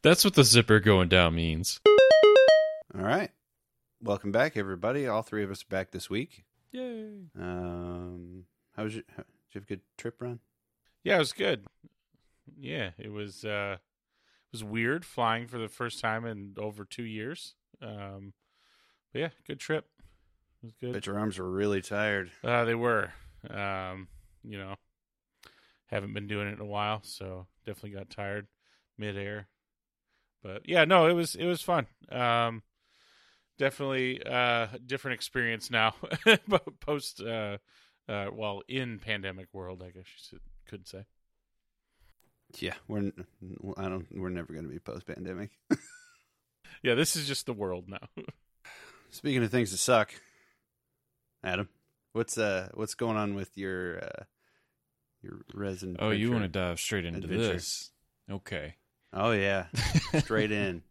That's what the zipper going down means. All right. Welcome back, everybody. All three of us are back this week. Yay. Did you have a good trip, Ron? Yeah, it was good. Yeah, it was weird flying for the first time in over 2 years. But yeah, good trip. It was good. Bet your arms were really tired. They were. Haven't been doing it in a while, so definitely got tired midair. But yeah, no, it was fun. Definitely a different experience now. Post, in pandemic world, I guess you could say. Yeah, we're never going to be post pandemic. Yeah, this is just the world now. Speaking of things that suck, Adam, what's going on with your resin? Oh, you want to dive straight into adventure? this? Okay. Oh yeah, straight in.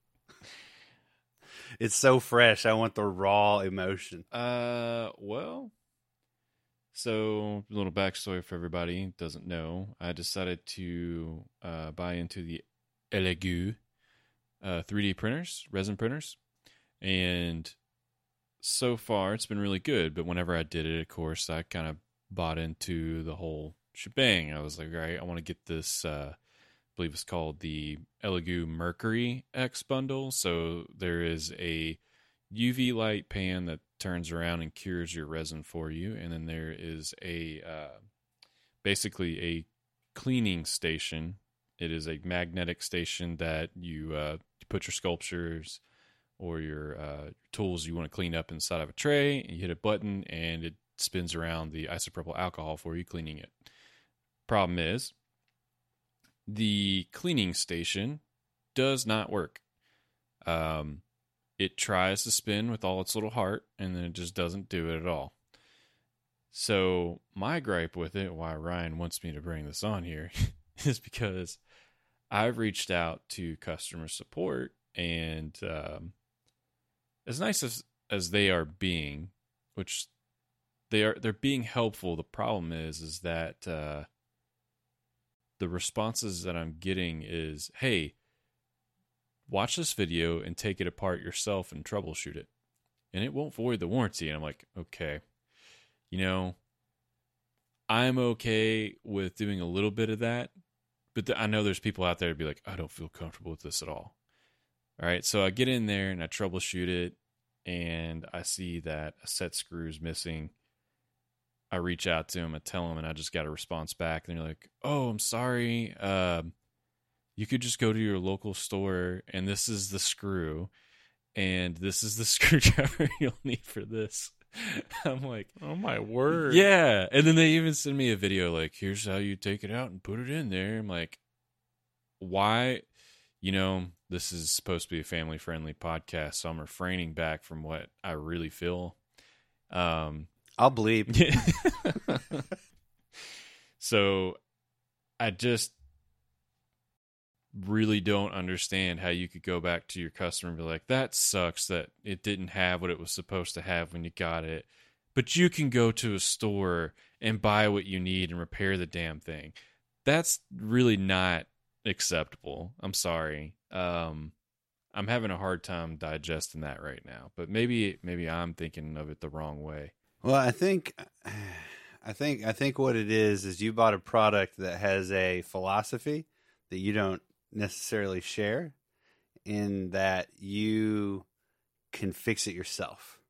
It's so fresh. I want the raw emotion. Well, so a little backstory for everybody who doesn't know. I decided to buy into the Elegoo 3D printers, resin printers, and so far it's been really good. But whenever I did it, of course, I kind of bought into the whole shebang. I was like, all right, I want to get this. I believe it's called the Elegoo Mercury X bundle. So there is a UV light pan that turns around and cures your resin for you, and then there is a basically a cleaning station. It is a magnetic station that you put your sculptures or your tools you want to clean up inside of a tray, and you hit a button, and it spins around the isopropyl alcohol for you, cleaning it. Problem is, the cleaning station does not work. It tries to spin with all its little heart, and then it just doesn't do it at all. So my gripe with it, why Ryan wants me to bring this on here, is because I've reached out to customer support, and as nice as they are being, which they're being helpful, the problem is that the responses that I'm getting is, hey, watch this video and take it apart yourself and troubleshoot it, and it won't void the warranty. And I'm like, okay, I'm okay with doing a little bit of that, but I know there's people out there to be like, I don't feel comfortable with this at all. All right, so I get in there and I troubleshoot it, and I see that a set screw is missing. I reach out to them, I tell them, and I just got a response back. And they're like, oh, I'm sorry. You could just go to your local store, and this is the screw, and this is the screwdriver you'll need for this. I'm like, oh my word. Yeah. And then they even send me a video like, here's how you take it out and put it in there. I'm like, why? This is supposed to be a family-friendly podcast, so I'm refraining back from what I really feel. I'll bleep. So I just really don't understand how you could go back to your customer and be like, that sucks that it didn't have what it was supposed to have when you got it, but you can go to a store and buy what you need and repair the damn thing. That's really not acceptable. I'm sorry. I'm having a hard time digesting that right now, but maybe I'm thinking of it the wrong way. Well, I think what it is you bought a product that has a philosophy that you don't necessarily share, in that you can fix it yourself.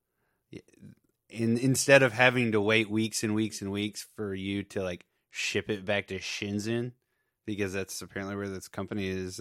Instead of having to wait weeks and weeks and weeks for you to like ship it back to Shenzhen, because that's apparently where this company is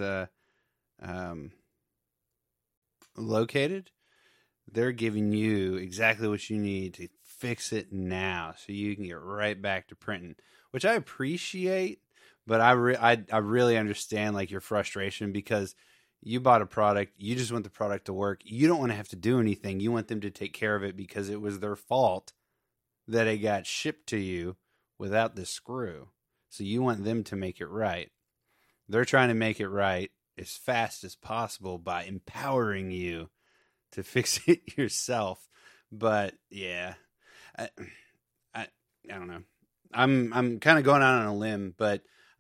located. They're giving you exactly what you need to fix it now, so you can get right back to printing, which I appreciate. But I really understand like your frustration, because you bought a product, you just want the product to work. You don't want to have to do anything. You want them to take care of it because it was their fault that it got shipped to you without the screw. So you want them to make it right. They're trying to make it right as fast as possible by empowering you to fix it yourself. But yeah, I don't know. I'm kind of going out on a limb, but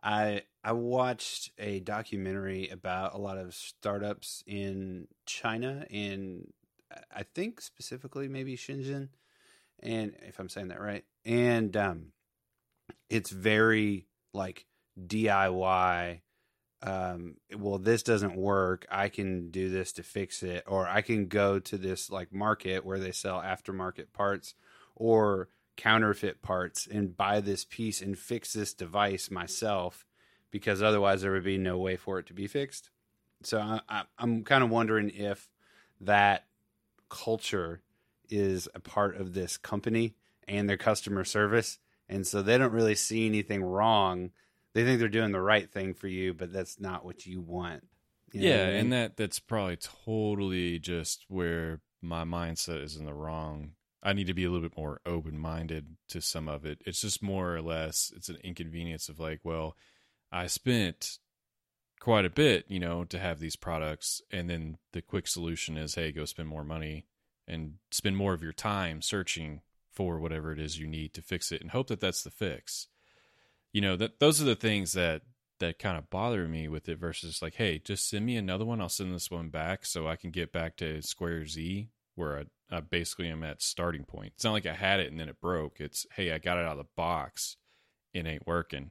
I watched a documentary about a lot of startups in China, and I think specifically maybe Shenzhen, and if I'm saying that right, and it's very like DIY. Well, this doesn't work. I can do this to fix it, or I can go to this like market where they sell aftermarket parts or counterfeit parts and buy this piece and fix this device myself, because otherwise there would be no way for it to be fixed. So I'm kind of wondering if that culture is a part of this company and their customer service, and so they don't really see anything wrong. They think they're doing the right thing for you, but that's not what you want. You know Yeah, what I mean? and that's probably totally just where my mindset is in the wrong. I need to be a little bit more open-minded to some of it. It's just more or less, it's an inconvenience of like, well, I spent quite a bit, to have these products, and then the quick solution is, hey, go spend more money and spend more of your time searching for whatever it is you need to fix it and hope that that's the fix. That those are the things that kind of bother me with it versus like, hey, just send me another one. I'll send this one back so I can get back to square Z where I basically am at starting point. It's not like I had it and then it broke. It's, hey, I got it out of the box. It ain't working.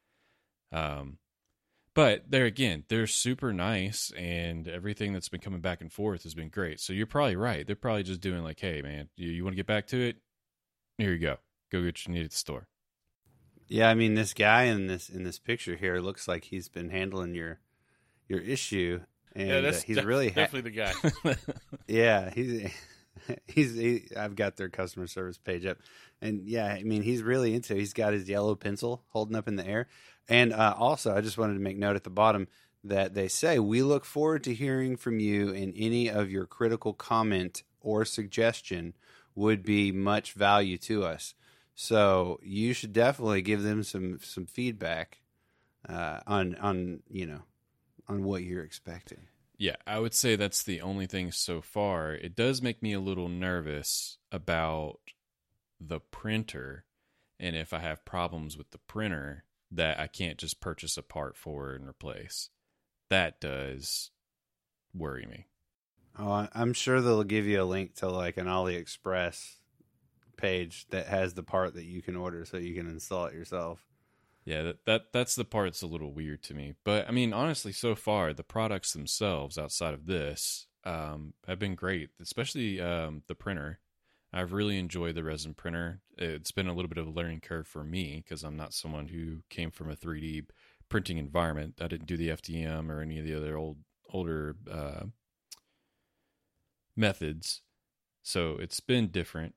But there again, they're super nice, and everything that's been coming back and forth has been great. So you're probably right. They're probably just doing like, hey, man, you want to get back to it? Here you go. Go get what you need at the store. Yeah, I mean, this guy in this picture here looks like he's been handling your issue, and Yeah, that's he's really definitely the guy. yeah, I've got their customer service page up, and yeah, I mean, he's really into it. He's got his yellow pencil holding up in the air, and also, I just wanted to make note at the bottom that they say, we look forward to hearing from you, and any of your critical comment or suggestion would be much value to us. So you should definitely give them some feedback on what you're expecting. Yeah, I would say that's the only thing so far. It does make me a little nervous about the printer, and if I have problems with the printer that I can't just purchase a part for and replace. That does worry me. Oh, I'm sure they'll give you a link to like an AliExpress page that has the part that you can order so you can install it yourself. Yeah, that's the part that's a little weird to me. But I mean, honestly, so far the products themselves outside of this have been great, especially the printer. I've really enjoyed the resin printer. It's been a little bit of a learning curve for me because I'm not someone who came from a 3D printing environment. I didn't do the FDM or any of the other older methods, so it's been different.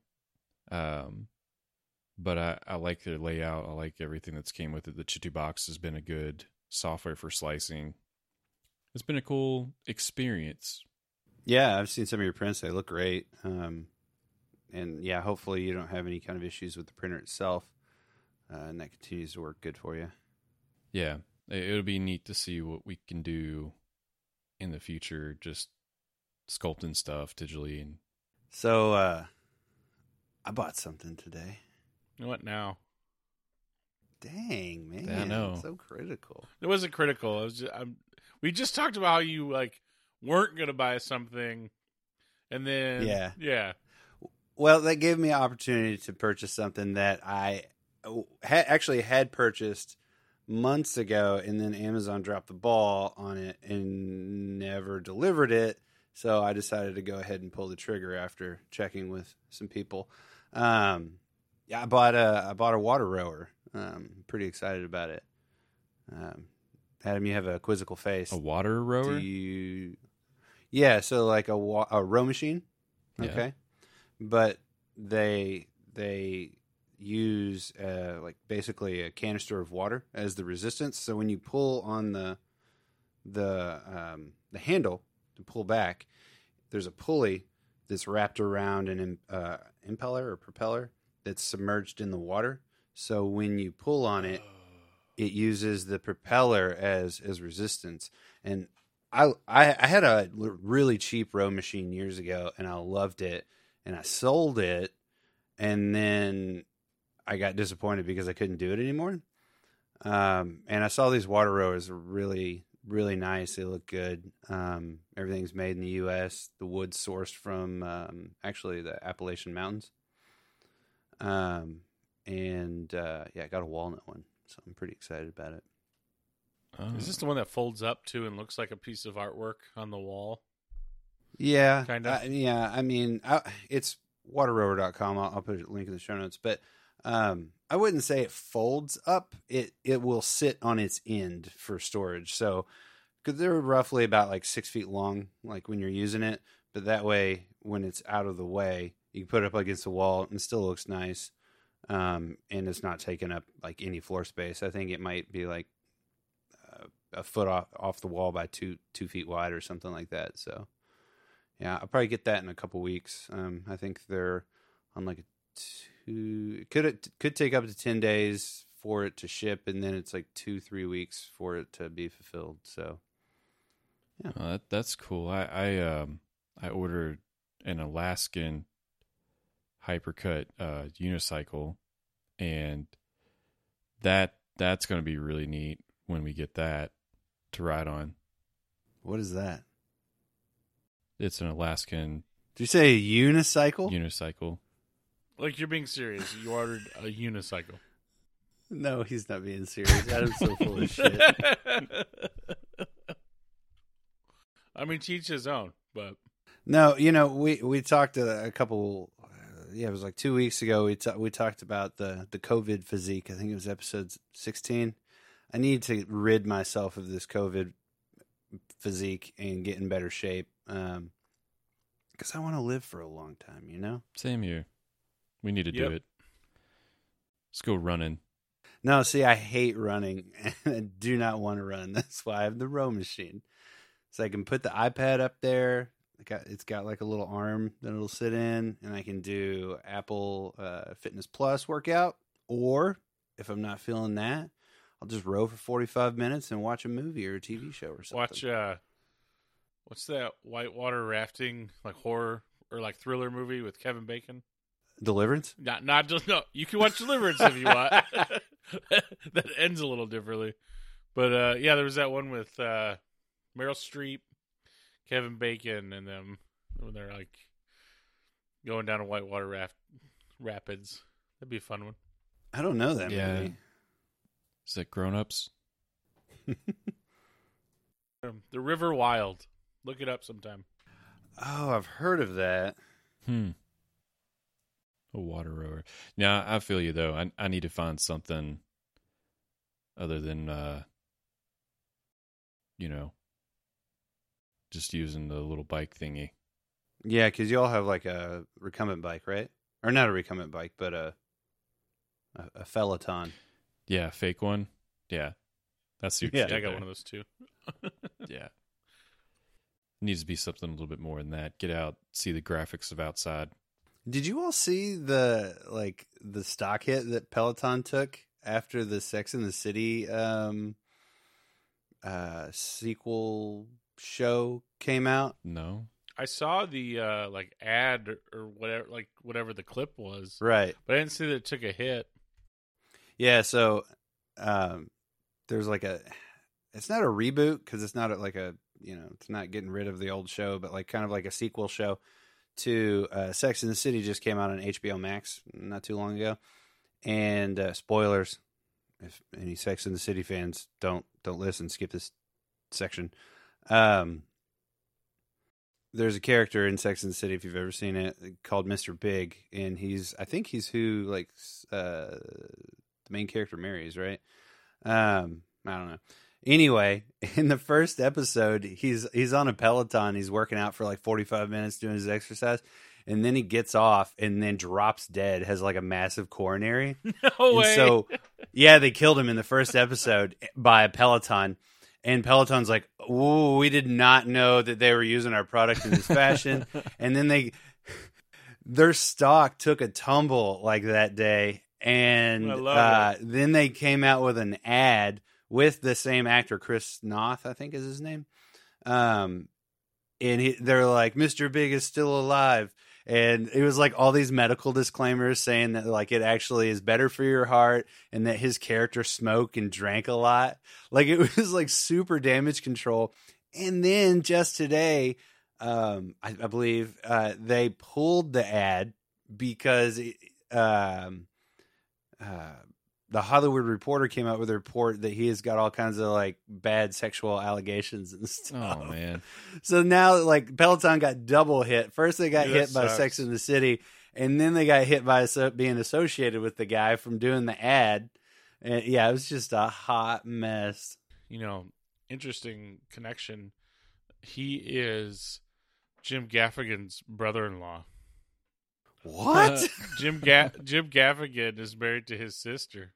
But I like their layout. I like everything that's came with it. The Chitu box has been a good software for slicing. It's been a cool experience. Yeah, I've seen some of your prints. They look great. And yeah, hopefully you don't have any kind of issues with the printer itself, and that continues to work good for you. Yeah, it'll be neat to see what we can do in the future, just sculpting stuff digitally. And so I bought something today. What now? Dang, man. I know. So critical. It wasn't critical. It was we just talked about how you like weren't going to buy something, and then yeah. Well, that gave me an opportunity to purchase something that I actually had purchased months ago, and then Amazon dropped the ball on it and never delivered it. So I decided to go ahead and pull the trigger after checking with some people. Yeah, I bought a water rower. Pretty excited about it. Adam, you have a quizzical face. a water rower. Yeah, so like a row machine. Yeah. Okay. But they use like basically a canister of water as the resistance. So when you pull on the handle to pull back, there's a pulley that's wrapped around an impeller or propeller that's submerged in the water. So when you pull on it, it uses the propeller as resistance. And I had a really cheap row machine years ago, and I loved it. And I sold it, and then I got disappointed because I couldn't do it anymore. And I saw these water rowers are really, really nice. They look good. Everything's made in the U.S. The wood's sourced from actually the Appalachian Mountains. I got a walnut one, so I'm pretty excited about it. Oh. Is this the one that folds up too and looks like a piece of artwork on the wall? Yeah, Kind of. I mean, it's waterrower.com. I'll put a link in the show notes, but I wouldn't say it folds up. It will sit on its end for storage. So, because they're roughly about like 6 feet long, like when you're using it. But that way, when it's out of the way, you can put it up against the wall and it still looks nice. And it's not taking up like any floor space. I think it might be like a foot off the wall by 2 feet wide or something like that. So, yeah, I'll probably get that in a couple weeks. I think they're on like could take up to 10 days for it to ship, and then it's like 2-3 weeks for it to be fulfilled. So, yeah, that's cool. I ordered an Alaskan Hypercut unicycle, and that's going to be really neat when we get that to ride on. What is that? It's an Alaskan. Did you say a unicycle? Unicycle. Like, you're being serious. You ordered a unicycle. No, he's not being serious. Adam's so full of shit. I mean, teach his own, but No, we talked a couple. It was like 2 weeks ago. We talked about the COVID physique. I think it was episode 16. I need to rid myself of this COVID physique and get in better shape. Because I want to live for a long time. Same here. We need to do Yep. it. Let's go running. No, see, I hate running. And I do not want to run. That's why I have the row machine. So I can put the iPad up there. It's got like a little arm that it'll sit in, and I can do Apple Fitness Plus workout. Or if I'm not feeling that, I'll just row for 45 minutes and watch a movie or a TV show or something. watch, what's that whitewater rafting, like horror or like thriller movie with Kevin Bacon? Deliverance? Not just, no, you can watch Deliverance if you want. That ends a little differently. But, yeah, there was that one with Meryl Streep, Kevin Bacon, and them when they're like going down a whitewater rapids. That'd be a fun one. I don't know that Yeah. movie. Is that Grown Ups? The River Wild. Look it up sometime. Oh, I've heard of that. A water rower. Yeah, I feel you though. I need to find something other than just using the little bike thingy. Yeah, because you all have like a recumbent bike, right? Or not a recumbent bike, but a Peloton. Yeah, fake one. Yeah. That's your Yeah, Yeah, I got one of those too. Yeah. Needs to be something a little bit more than that. Get out, see the graphics of outside. Did you all see the stock hit that Peloton took after the Sex and the City sequel show came out? No. I saw the like ad or whatever the clip was, Right. but I didn't see that it took a hit. Yeah, so there's like it's not a reboot because it's not it's not getting rid of the old show, but like kind of like a sequel show to Sex and the City just came out on HBO Max not too long ago. And spoilers, if any Sex and the City fans don't listen, skip this section. There's a character in Sex and the City, if you've ever seen it, called Mr. Big, and I think he's who the main character marries, right? I don't know. Anyway, in the first episode, he's on a Peloton. He's working out for like 45 minutes doing his exercise, and then he gets off and then drops dead. Has like a massive coronary. No way. And so, yeah, they killed him in the first episode by a Peloton. And Peloton's like, "Ooh, we did not know that they were using our product in this fashion." And then their stock took a tumble like that day. And I love then they came out with an ad with the same actor, Chris Noth, I think is his name. And they're like, "Mr. Big is still alive." And it was like all these medical disclaimers saying that like it actually is better for your heart and that his character smoked and drank a lot. Like it was like super damage control. And then just today, I believe they pulled the ad because the Hollywood Reporter came out with a report that he has got all kinds of like bad sexual allegations and stuff. Oh man. So now like Peloton got double hit. First they got Dude, hit that by sucks. Sex in the City, and then they got hit by being associated with the guy from doing the ad. And yeah, it was just a hot mess. Interesting connection. He is Jim Gaffigan's brother-in-law. What? Jim Gaffigan is married to his sister.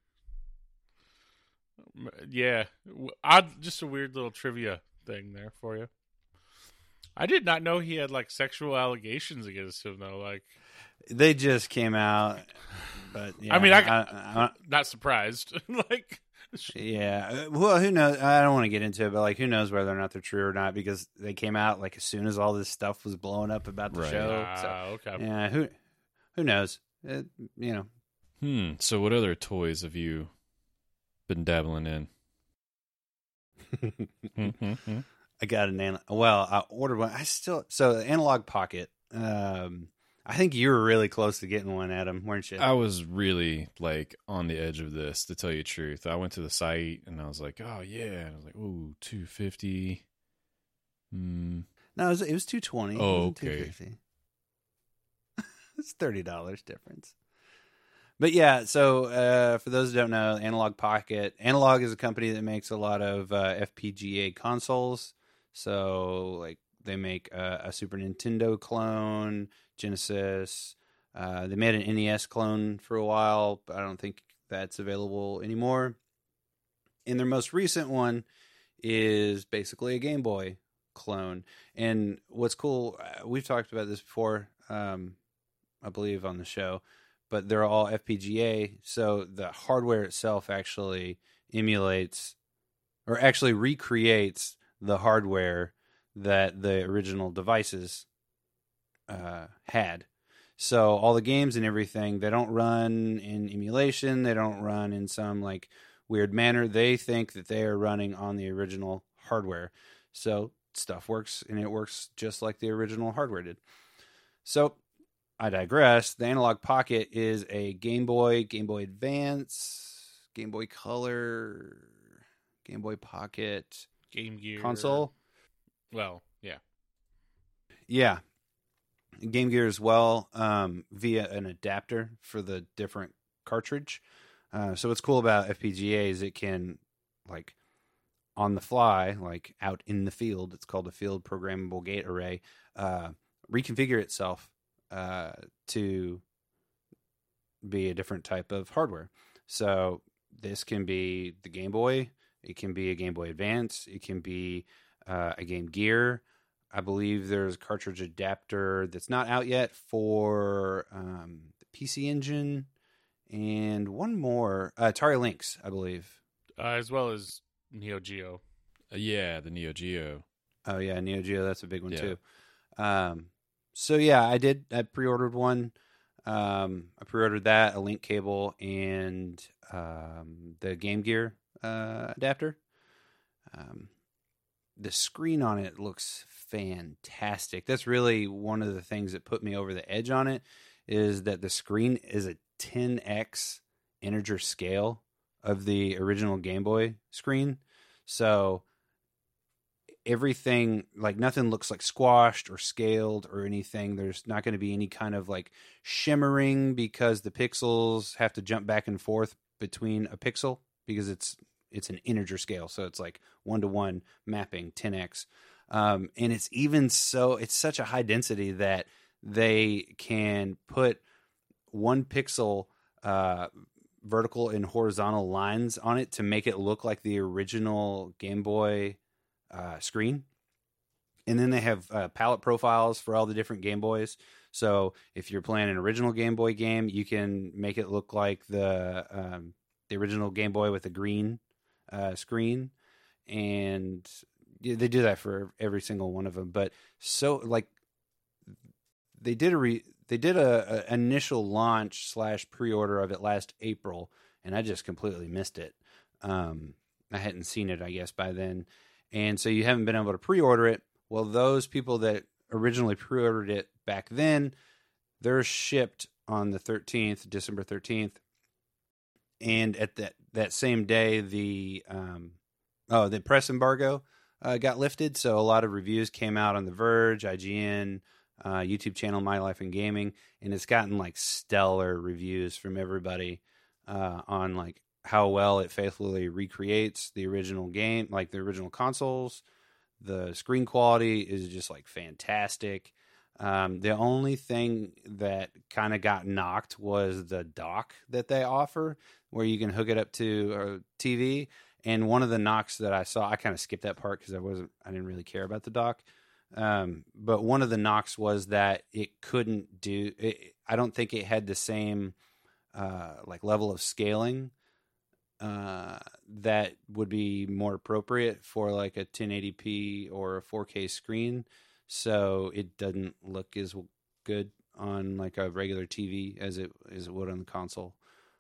Yeah, just a weird little trivia thing there for you. I did not know he had like sexual allegations against him though. Like They just came out, but yeah, I mean, I not surprised. Like, yeah. Well, who knows? I don't want to get into it, but like, who knows whether or not they're true or not because they came out like as soon as all this stuff was blowing up about the Right. show. So, okay. yeah, who knows? So what other toys have you been dabbling in? I got I ordered one. The Analog Pocket. I think you were really close to getting one, Adam, weren't you? I was really like on the edge of this, to tell you the truth. I went to the site and I was like, oh yeah. And I was like, ooh, $250. No, it was $220. Oh, It wasn't okay. $250. It's $30 difference. But yeah, so for those who don't know, Analog Pocket. Analog is a company that makes a lot of FPGA consoles. So like they make a Super Nintendo clone, Genesis. They made an NES clone for a while, but I don't think that's available anymore. And their most recent one is basically a Game Boy clone. And what's cool, we've talked about this before, I believe on the show, but they're all FPGA. So the hardware itself actually emulates or actually recreates the hardware that the original devices had. So all the games and everything, they don't run in emulation. They don't run in some like weird manner. They think that they are running on the original hardware. So stuff works, and it works just like the original hardware did. So I digress. The Analog Pocket is a Game Boy, Game Boy Advance, Game Boy Color, Game Boy Pocket Game Gear console. Well, yeah. Yeah. Game Gear as well, via an adapter for the different cartridge. So what's cool about FPGA is it can, like, on the fly, like out in the field, it's called a field programmable gate array, reconfigure itself to be a different type of hardware. So this can be the Game Boy, it can be a Game Boy Advance, it can be a Game Gear. I believe there's a cartridge adapter that's not out yet for the PC Engine and one more, Atari Lynx, I believe. As well as Neo Geo. Yeah, the Neo Geo. Oh yeah, Neo Geo, that's a big one Yeah. too. So yeah, I pre-ordered one. I pre-ordered that, a link cable, and the Game Gear adapter. The screen on it looks fantastic. That's really one of the things that put me over the edge on it, is that the screen is a 10x integer scale of the original Game Boy screen. So everything, like nothing looks like squashed or scaled or anything. There's not going to be any kind of like shimmering because the pixels have to jump back and forth between a pixel because it's an integer scale. So it's like 1-to-1 mapping 10x. And it's such a high density that they can put one pixel vertical and horizontal lines on it to make it look like the original Game Boy screen. And then they have palette profiles for all the different Game Boys. So if you're playing an original Game Boy game, you can make it look like the original Game Boy with a green screen. And they do that for every single one of them. But so like they did they did a initial launch / pre-order of it last April, and I just completely missed it. I hadn't seen it, I guess, by then, and so you haven't been able to pre-order it. Well, those people that originally pre-ordered it back then, they're shipped on the 13th, December 13th, and at that same day, the press embargo got lifted, so a lot of reviews came out on The Verge, IGN, YouTube channel My Life in Gaming, and it's gotten like stellar reviews from everybody on like how well it faithfully recreates the original game, like the original consoles. The screen quality is just like fantastic. The only thing that kind of got knocked was the dock that they offer, where you can hook it up to a TV. And one of the knocks that I saw, I kind of skipped that part because I didn't really care about the dock. But one of the knocks was that it couldn't do. I don't think it had the same like level of scaling that would be more appropriate for like a 1080p or a 4K screen. So it doesn't look as good on like a regular TV as it would on the console.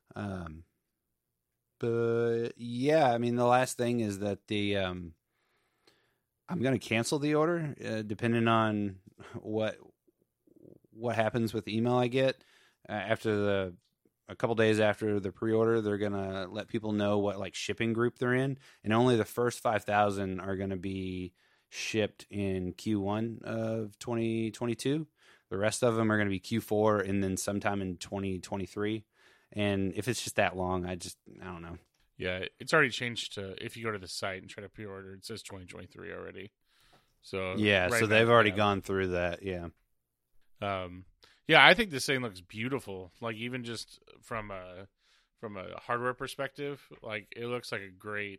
But yeah, I mean, the last thing is that I'm going to cancel the order depending on what happens with the email I get after a couple days after the pre-order. They're going to let people know what like shipping group they're in, and only the first 5,000 are going to be shipped in Q1 of 2022. The rest of them are going to be Q4 and then sometime in 2023. And if it's just that long, I don't know. Yeah, it's already changed to, if you go to the site and try to pre-order, it says 2023 already. So yeah, right so now, they've already gone through that. Yeah. Yeah, I think this thing looks beautiful. Like even just from a hardware perspective, like it looks like a great,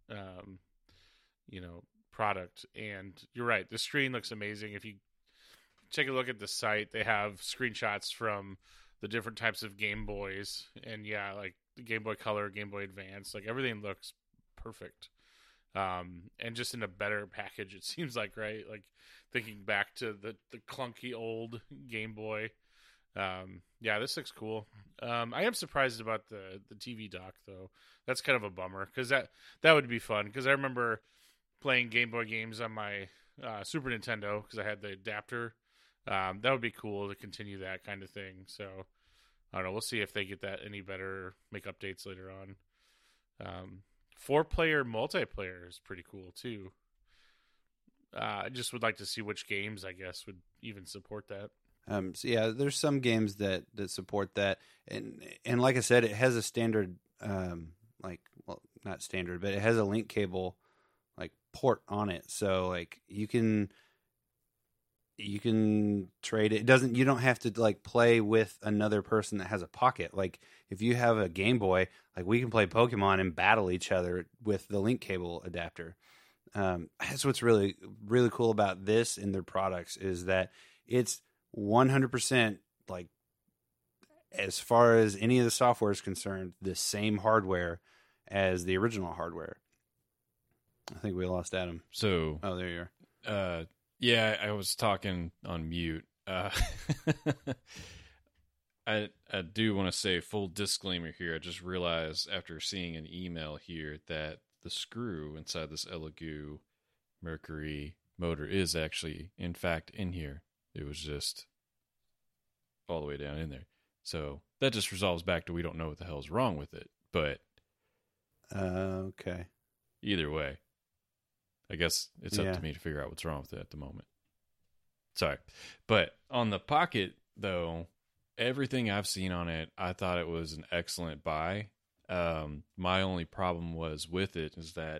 product. And you're right, the screen looks amazing. If you take a look at the site, they have screenshots from the different types of Game Boys, and yeah, like the Game Boy Color, Game Boy Advance, like everything looks perfect. And just in a better package, it seems like, right? Like thinking back to the clunky old Game Boy. Yeah, this looks cool. I am surprised about the TV dock though. That's kind of a bummer because that would be fun, because I remember playing Game Boy games on my Super Nintendo because I had the adapter. That would be cool to continue that kind of thing. So I don't know. We'll see if they get that any better, make updates later on. 4-player multiplayer is pretty cool too. I just would like to see which games, I guess, would even support that. So yeah, there's some games that support that, and like I said, it has a standard, not standard, but it has a link cable like port on it, so like you can trade it. You don't have to like play with another person that has a pocket. Like if you have a Game Boy, like we can play Pokemon and battle each other with the link cable adapter. That's what's really, really cool about this and their products, is that it's 100% like, as far as any of the software is concerned, the same hardware as the original hardware. I think we lost Adam. So, oh, there you are. Yeah, I was talking on mute. I do want to say, full disclaimer here. I just realized after seeing an email here that the screw inside this Elegoo Mercury motor is actually, in fact, in here. It was just all the way down in there. So that just resolves back to we don't know what the hell's wrong with it. But okay. Either way, I guess it's up to me to figure out what's wrong with it at the moment. Sorry. But on the Pocket, though, everything I've seen on it, I thought it was an excellent buy. My only problem was with it is that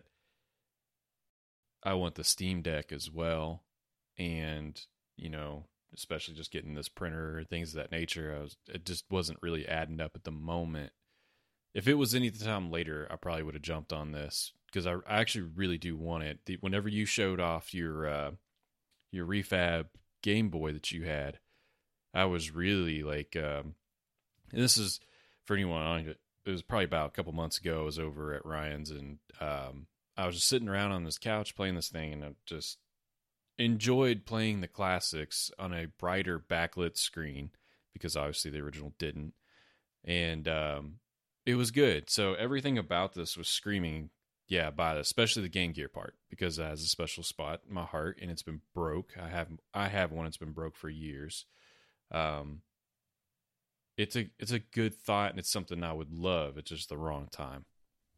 I want the Steam Deck as well. And, especially just getting this printer, things of that nature, it just wasn't really adding up at the moment. If it was any time later, I probably would have jumped on this, because I actually really do want it. Whenever you showed off your refab Game Boy that you had, I was really like, and this is for anyone on it. It was probably about a couple months ago. I was over at Ryan's, and I was just sitting around on this couch playing this thing, and I just enjoyed playing the classics on a brighter backlit screen. because obviously the original didn't. And it was good. So everything about this was screaming, yeah, buy this, especially the Game Gear part, because it has a special spot in my heart, and it's been broke. I have one that's been broke for years. It's a good thought, and it's something I would love. It's just the wrong time.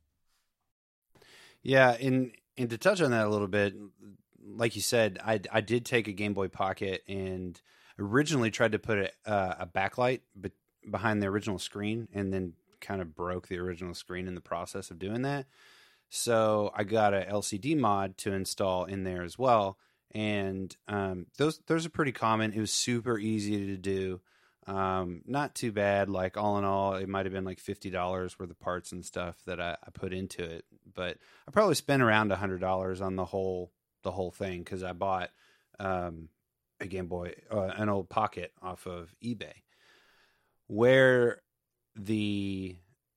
Yeah, and to touch on that a little bit, like you said, I did take a Game Boy Pocket and originally tried to put a backlight behind the original screen, and then kind of broke the original screen in the process of doing that. So I got a LCD mod to install in there as well, and those are pretty common. It was super easy to do. Not too bad. Like all in all, it might have been like $50 worth of parts and stuff that I put into it. But I probably spent around $100 on the whole thing, because I bought a Game Boy, an old Pocket off of eBay. Where the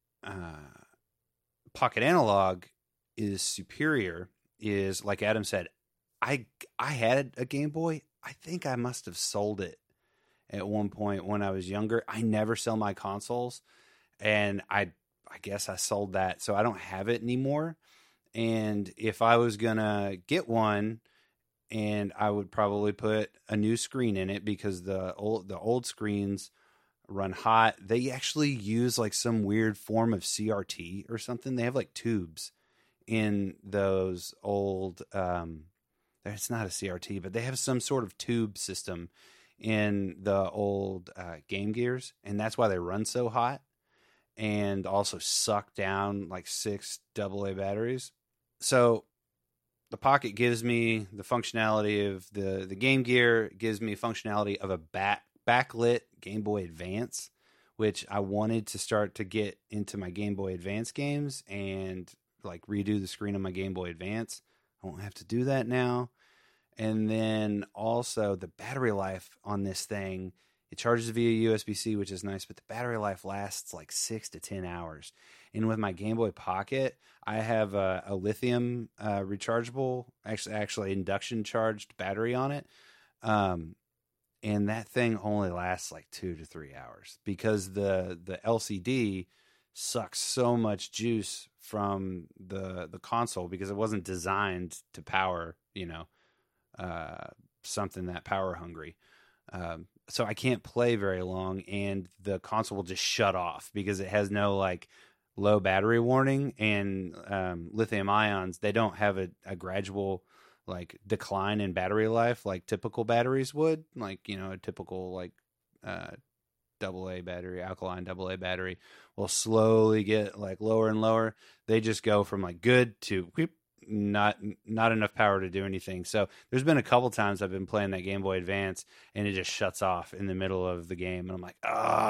Pocket Analog is superior is, like Adam said, I had a Game Boy. I think I must have sold it at one point when I was younger. I never sell my consoles, and I guess I sold that, so I don't have it anymore. And if I was gonna get one, and I would probably put a new screen in it, because the old screens run hot. They actually use like some weird form of CRT or something. They have like tubes in those old it's not a CRT, but they have some sort of tube system in the old Game Gears, and that's why they run so hot, and also suck down like 6 AA batteries. So the Pocket gives me the functionality of the Game Gear, gives me functionality of a backlit Game Boy Advance, which I wanted to start to get into my Game Boy Advance games and like redo the screen on my Game Boy Advance. I won't have to do that now. And then also the battery life on this thing, it charges via USB-C, which is nice, but the battery life lasts like 6 to 10 hours. And with my Game Boy Pocket, I have a lithium rechargeable, actually induction charged battery on it. And that thing only lasts like 2 to 3 hours, because the LCD sucks so much juice from the console, because it wasn't designed to power, something that power hungry. So I can't play very long, and the console will just shut off because it has no like low battery warning. And lithium ions, they don't have a gradual like decline in battery life like typical batteries would. Like, a typical like AA battery, alkaline AA battery will slowly get like lower and lower. They just go from like good to whoop, not enough power to do anything. So there's been a couple times I've been playing that Game Boy Advance and it just shuts off in the middle of the game, and I'm like,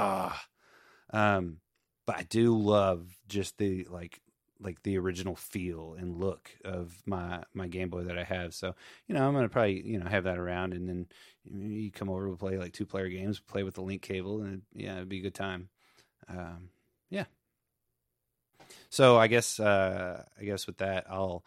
but I do love just the like the original feel and look of my Game Boy that I have. So, I'm going to probably, have that around, and then you come over, we'll play like 2-player games, play with the link cable, and it'd be a good time. Yeah. So I guess with that, I'll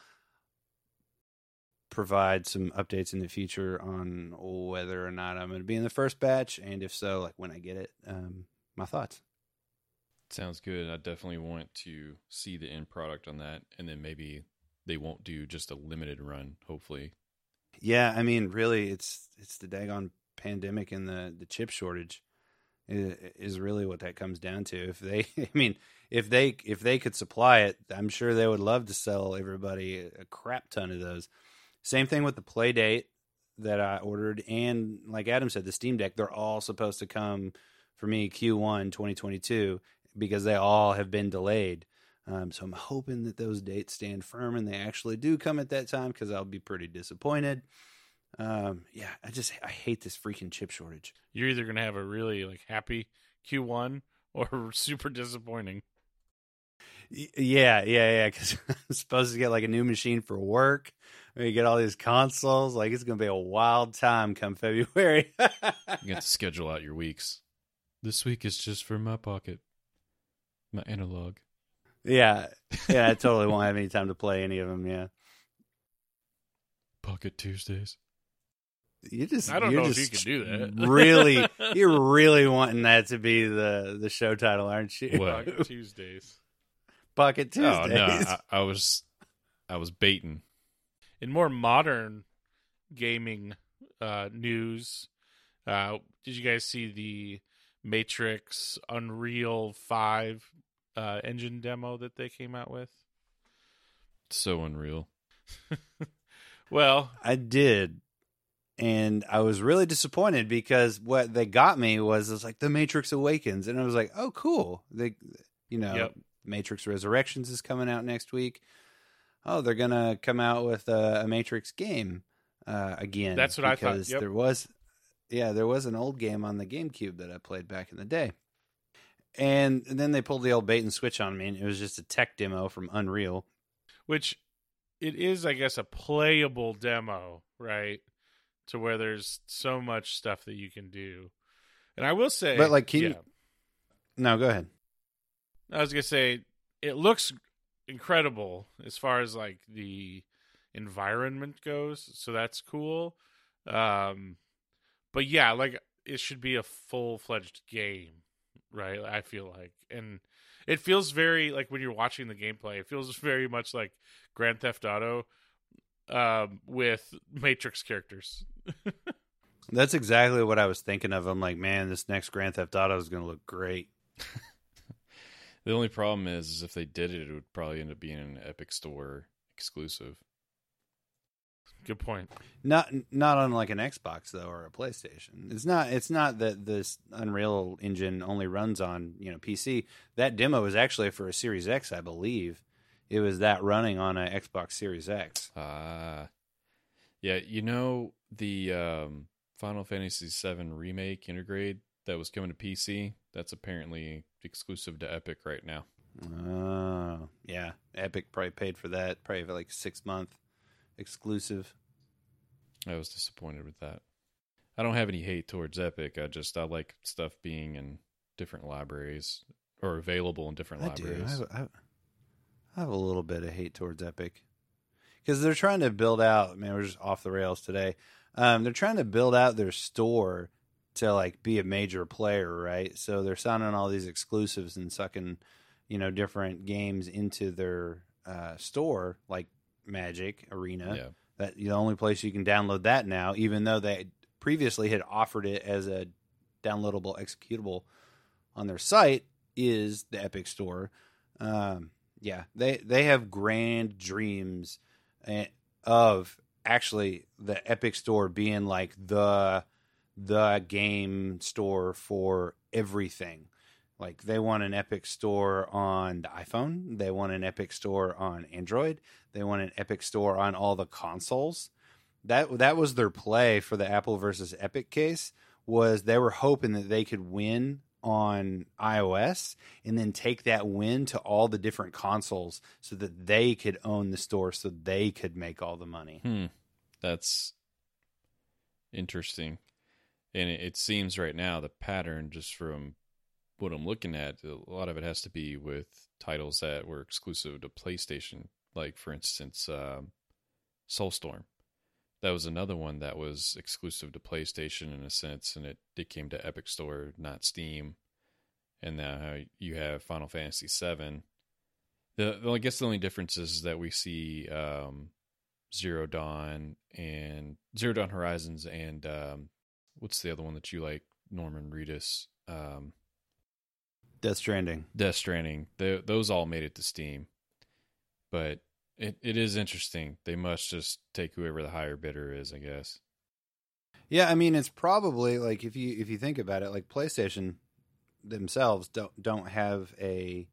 provide some updates in the future on whether or not I'm going to be in the first batch, and if so, like when I get it, my thoughts. Sounds good. I definitely want to see the end product on that, and then maybe they won't do just a limited run, hopefully. Yeah, I mean, really, it's the daggone pandemic and the chip shortage is really what that comes down to. If they could supply it, I'm sure they would love to sell everybody a crap ton of those. Same thing with the Playdate that I ordered, and like Adam said, the Steam Deck, they're all supposed to come for me Q1 2022 because they all have been delayed. So I'm hoping that those dates stand firm and they actually do come at that time, because I'll be pretty disappointed. I hate this freaking chip shortage. You're either going to have a really like happy Q1 or super disappointing. Yeah. Because I'm supposed to get like a new machine for work. You get all these consoles. Like, it's going to be a wild time come February. You have to schedule out your weeks. This week is just for my Pocket, my analog. Yeah, I totally won't have any time to play any of them. Yeah. Pocket Tuesdays. I don't know if you can do that. Really, you're really wanting that to be the show title, aren't you? What? Bucket Tuesdays. Bucket Tuesdays. Oh no, I was baiting. In more modern gaming news, did you guys see the Matrix Unreal 5 engine demo that they came out with? So unreal. Well, I did. And I was really disappointed because what they got me was like The Matrix Awakens. And I was like, oh, cool. Yep. Matrix Resurrections is coming out next week. Oh, they're going to come out with a Matrix game again. That's what I thought. Because Yep. there was an old game on the GameCube that I played back in the day. And then they pulled the old bait and switch on me, and it was just a tech demo from Unreal. which it is, I guess, a playable demo, right? To where there's so much stuff that you can do. And I will say, But like, No, go ahead. I was gonna say it looks incredible as far as like the environment goes, so that's cool. But yeah, like it should be a full-fledged game, right? I feel like, and it feels very like when you're watching the gameplay, it feels very much like Grand Theft Auto with Matrix characters. That's exactly what I was thinking of. I'm like, man, this next Grand Theft Auto is going to look great. The only problem is if they did it, it would probably end up being an Epic Store exclusive. Good point. Not on like an Xbox though, or a PlayStation. It's not that this Unreal Engine only runs on PC. That demo was actually for a Series X, I believe. It was that running on an Xbox Series X. Yeah, the Final Fantasy VII Remake Intergrade that was coming to PC, that's apparently exclusive to Epic right now. Oh, yeah. Epic probably paid for that. Probably for like 6-month exclusive. I was disappointed with that. I don't have any hate towards Epic. I like stuff being in different libraries or available in different libraries. I have a little bit of hate towards Epic because they're trying to build out. Man, we're just off the rails today. They're trying to build out their store to like be a major player, right? So they're signing all these exclusives and sucking, different games into their store, like Magic Arena. Yeah. That the only place you can download that now, even though they previously had offered it as a downloadable executable on their site, is the Epic Store. Yeah, they have grand dreams of actually the Epic Store being like the game store for everything. Like they want an Epic Store on the iPhone, they want an Epic Store on Android, they want an Epic Store on all the consoles. That was their play for the Apple versus Epic case, was they were hoping that they could win on iOS and then take that win to all the different consoles so that they could own the store, so they could make all the money. That's interesting. And it seems right now the pattern, just from what I'm looking at, a lot of it has to be with titles that were exclusive to PlayStation. Like, for instance, Soulstorm. That was another one that was exclusive to PlayStation in a sense, and it came to Epic Store, not Steam. And now you have Final Fantasy VII. I guess the only difference is that we see Zero Dawn Horizons and what's the other one that you like, Norman Reedus? Death Stranding. Those all made it to Steam. But it is interesting. They must just take whoever the higher bidder is, I guess. Yeah, I mean, it's probably like if you think about it, like PlayStation themselves don't have a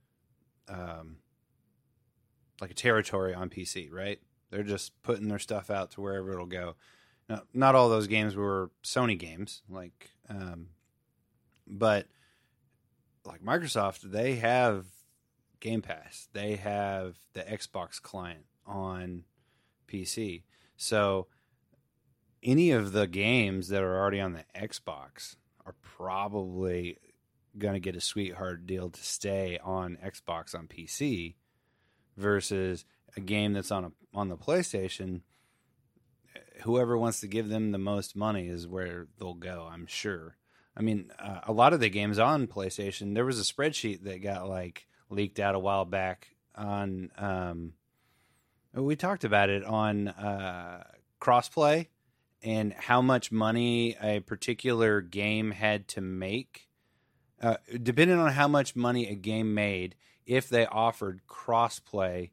like a territory on PC, right? They're just putting their stuff out to wherever it'll go. Now, not all those games were Sony games, like, but like Microsoft, they have Game Pass. They have the Xbox client on PC. So any of the games that are already on the Xbox are probably going to get a sweetheart deal to stay on Xbox on PC versus a game that's on the PlayStation. whoever wants to give them the most money is where they'll go, I'm sure. I mean, a lot of the games on PlayStation, there was a spreadsheet that got like leaked out a while back on we talked about it on crossplay and how much money a particular game had to make, depending on how much money a game made. If they offered crossplay,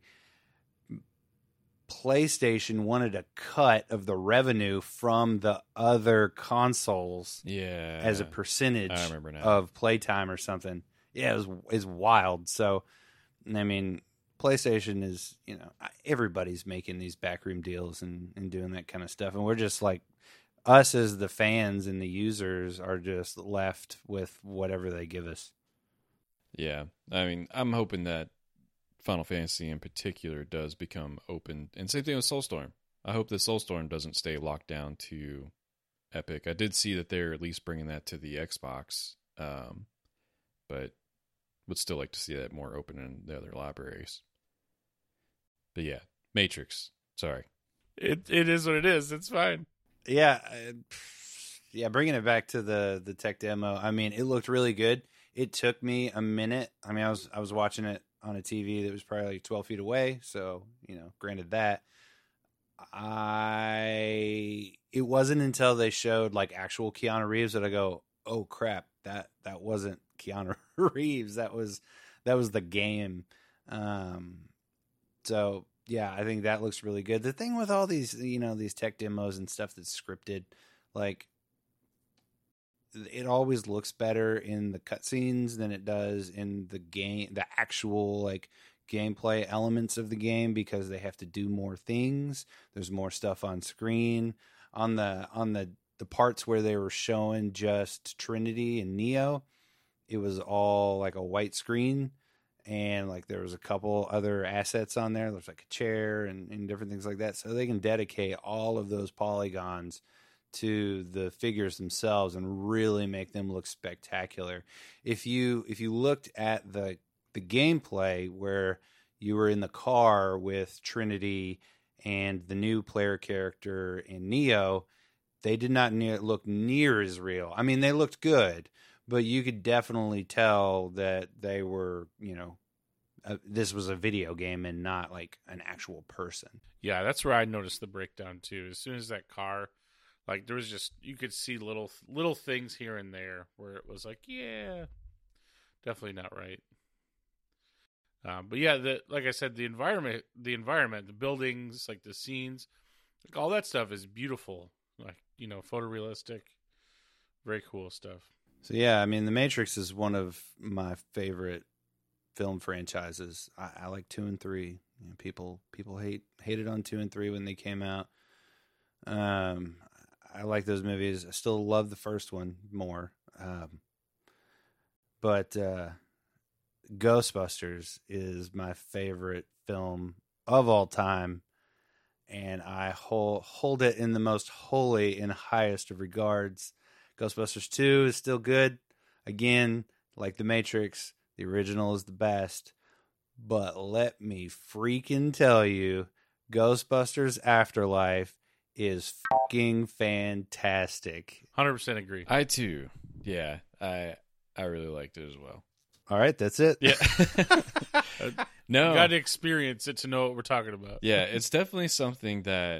PlayStation wanted a cut of the revenue from the other consoles, as a percentage I remember now. of playtime or something. Yeah, it's wild. So, I mean, PlayStation is, everybody's making these backroom deals and doing that kind of stuff, and we're just like, us as the fans and the users are just left with whatever they give us. Yeah, I mean, I'm hoping that Final Fantasy in particular does become open, and same thing with Soulstorm. I hope that Soulstorm doesn't stay locked down to Epic. I did see that they're at least bringing that to the Xbox, but would still like to see that more open in the other libraries. But yeah, Matrix. Sorry, It is what it is. It's fine. Yeah, bringing it back to the tech demo. I mean, it looked really good. It took me a minute. I mean, I was watching it on a TV that was probably like 12 feet away. So, granted that. It wasn't until they showed like actual Keanu Reeves that I go, oh crap, that wasn't Keanu Reeves. That was the game. So yeah, I think that looks really good. The thing with all these, these tech demos and stuff that's scripted, like, it always looks better in the cutscenes than it does in the game, the actual like gameplay elements of the game, because they have to do more things. There's more stuff on screen. On the parts where they were showing just Trinity and Neo, it was all like a white screen, and like there was a couple other assets on there. There's like a chair and different things like that. So they can dedicate all of those polygons to the figures themselves and really make them look spectacular. If you looked at the gameplay where you were in the car with Trinity and the new player character in Neo, they did not look near as real. I mean, they looked good, but you could definitely tell that they were, this was a video game and not like an actual person. Yeah, that's where I noticed the breakdown too. As soon as that car, like, there was just, you could see little things here and there where it was like, yeah, definitely not right. But yeah, like I said, the environment, the buildings, like the scenes, like all that stuff is beautiful. Like, photorealistic, very cool stuff. So yeah, I mean, The Matrix is one of my favorite film franchises. I like 2 and 3. People hated on 2 and 3 when they came out. I like those movies. I still love the first one more. But Ghostbusters is my favorite film of all time, and I hold it in the most holy and highest of regards. Ghostbusters 2 is still good. Again, like The Matrix, the original is the best. But let me freaking tell you, Ghostbusters Afterlife is fucking fantastic. 100% agree. I too. Yeah, I really liked it as well. All right, that's it. Yeah. No, You got to experience it to know what we're talking about. yeah, it's definitely something that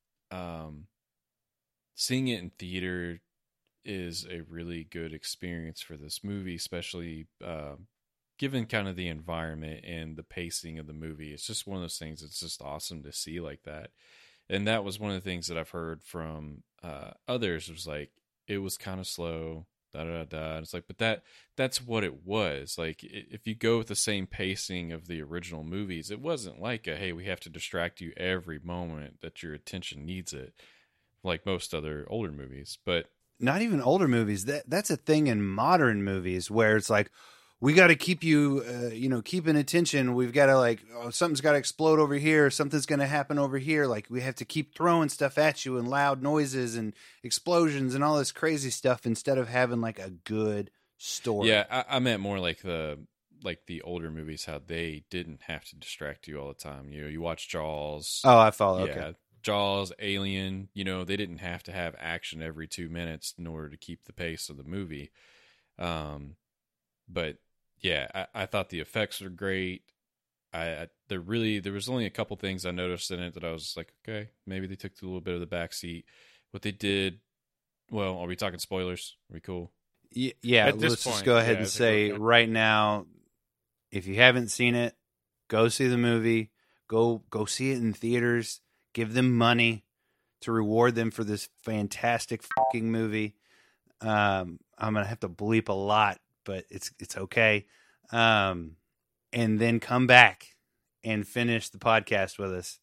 seeing it in theater is a really good experience for this movie, especially given kind of the environment and the pacing of the movie. It's just one of those things that's just awesome to see like that. And that was one of the things that I've heard from others. It was like, it was kind of slow, da-da-da-da. It's like, but that's what it was. Like, if you go with the same pacing of the original movies, it wasn't like hey, we have to distract you every moment that your attention needs it, like most other older movies. But not even older movies. That's a thing in modern movies where it's like, we got to keep you, keeping attention. We've got to something's got to explode over here. Something's going to happen over here. Like, we have to keep throwing stuff at you and loud noises and explosions and all this crazy stuff instead of having like a good story. yeah, I meant more like the older movies, how they didn't have to distract you all the time. You watch Jaws. Oh, I follow. Yeah, Okay. Jaws, Alien, they didn't have to have action every 2 minutes in order to keep the pace of the movie. But yeah, I thought the effects were great. There was only a couple things I noticed in it that I was just like, okay, maybe they took a little bit of the back seat. What they did, well, are we talking spoilers? Are we cool? Yeah, At this let's point, just go ahead yeah, and I think say we're good. right now, if you haven't seen it, go see the movie. Go see it in theaters. Give them money to reward them for this fantastic fucking movie. I'm gonna have to bleep a lot, but it's okay. And then come back and finish the podcast with us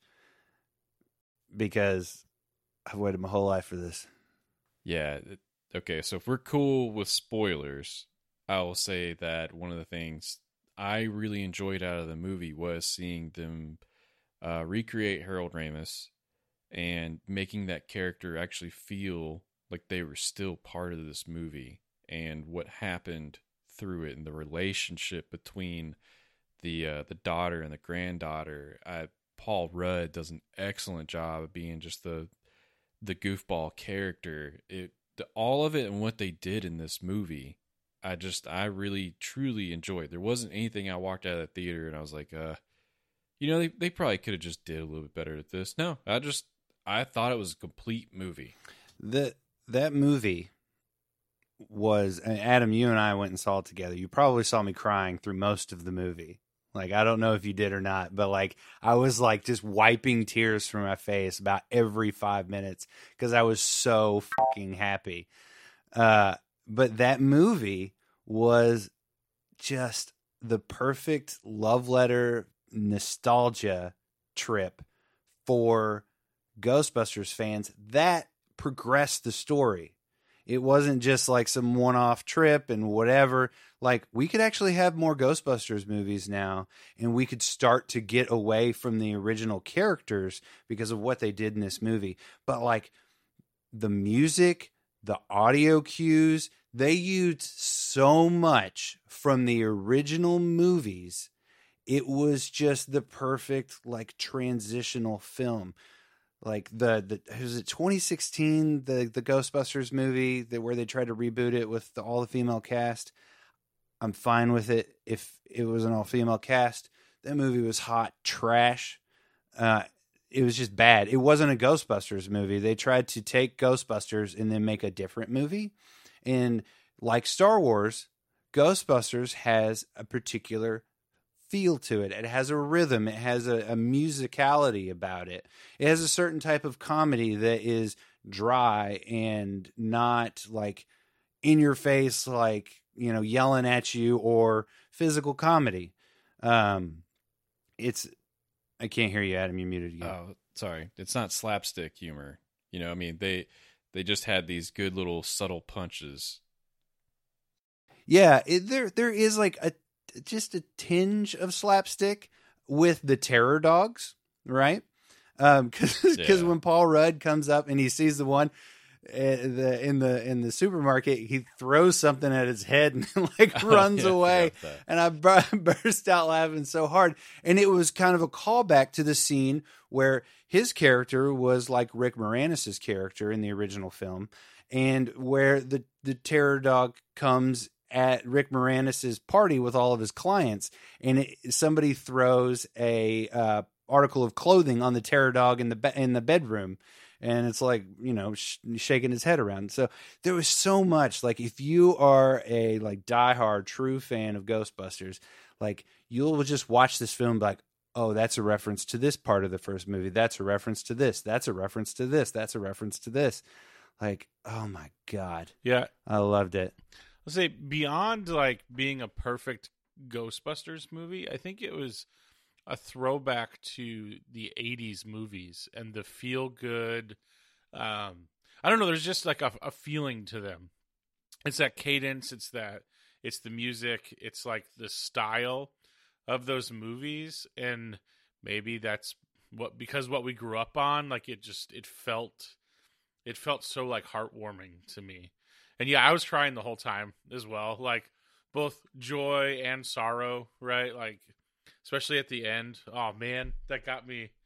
because I've waited my whole life for this. Yeah. Okay, so if we're cool with spoilers, I will say that one of the things I really enjoyed out of the movie was seeing them recreate Harold Ramis and making that character actually feel like they were still part of this movie and what happened through it and the relationship between the daughter and the granddaughter. Paul Rudd does an excellent job of being just the goofball character. All of it and what they did in this movie, I really truly enjoyed. There wasn't anything I walked out of the theater and I was like, they probably could have just did a little bit better at this. No, I thought it was a complete movie. That movie was, and Adam, you and I went and saw it together. You probably saw me crying through most of the movie. Like, I don't know if you did or not, but like, I was like just wiping tears from my face about every 5 minutes because I was so fucking happy. But that movie was just the perfect love letter nostalgia trip for Ghostbusters fans that progressed the story. It wasn't just like some one-off trip and whatever. Like, we could actually have more Ghostbusters movies now, and we could start to get away from the original characters because of what they did in this movie. But like the music, the audio cues, they used so much from the original movies. It was just the perfect like transitional film. Like was it 2016 the Ghostbusters movie where they tried to reboot it with all the female cast. I'm fine with it if it was an all female cast. That movie was hot trash. It was just bad. It wasn't a Ghostbusters movie. They tried to take Ghostbusters and then make a different movie. And like Star Wars, Ghostbusters has a particular feel to it. It has a rhythm. It has a musicality about it. It has a certain type of comedy that is dry and not like in your face, like, yelling at you, or physical comedy. I can't hear you, Adam. You muted again. Oh, sorry. It's not slapstick humor. They just had these good little subtle punches. Yeah, there is like just a tinge of slapstick with the terror dogs, right? Because when Paul Rudd comes up and he sees the one in the supermarket, he throws something at his head and like runs away, and I burst out laughing so hard. And it was kind of a callback to the scene where his character was like Rick Moranis' character in the original film, and where the terror dog comes at Rick Moranis' party with all of his clients, and somebody throws a article of clothing on the terror dog in the bedroom, and it's like, shaking his head around. So there was so much. Like, if you are a like diehard true fan of Ghostbusters, like, you'll just watch this film like, oh, that's a reference to this part of the first movie. That's a reference to this. That's a reference to this. That's a reference to this. Like, oh my God. Yeah. I loved it. Let's say beyond like being a perfect Ghostbusters movie, I think it was a throwback to the 80s movies and the feel good. I don't know. There's just like a feeling to them. It's that cadence. It's the music. It's like the style of those movies. And maybe that's because what we grew up on, like it felt so like heartwarming to me. And yeah, I was crying the whole time as well, like both joy and sorrow, right? Like, especially at the end. Oh man, that got me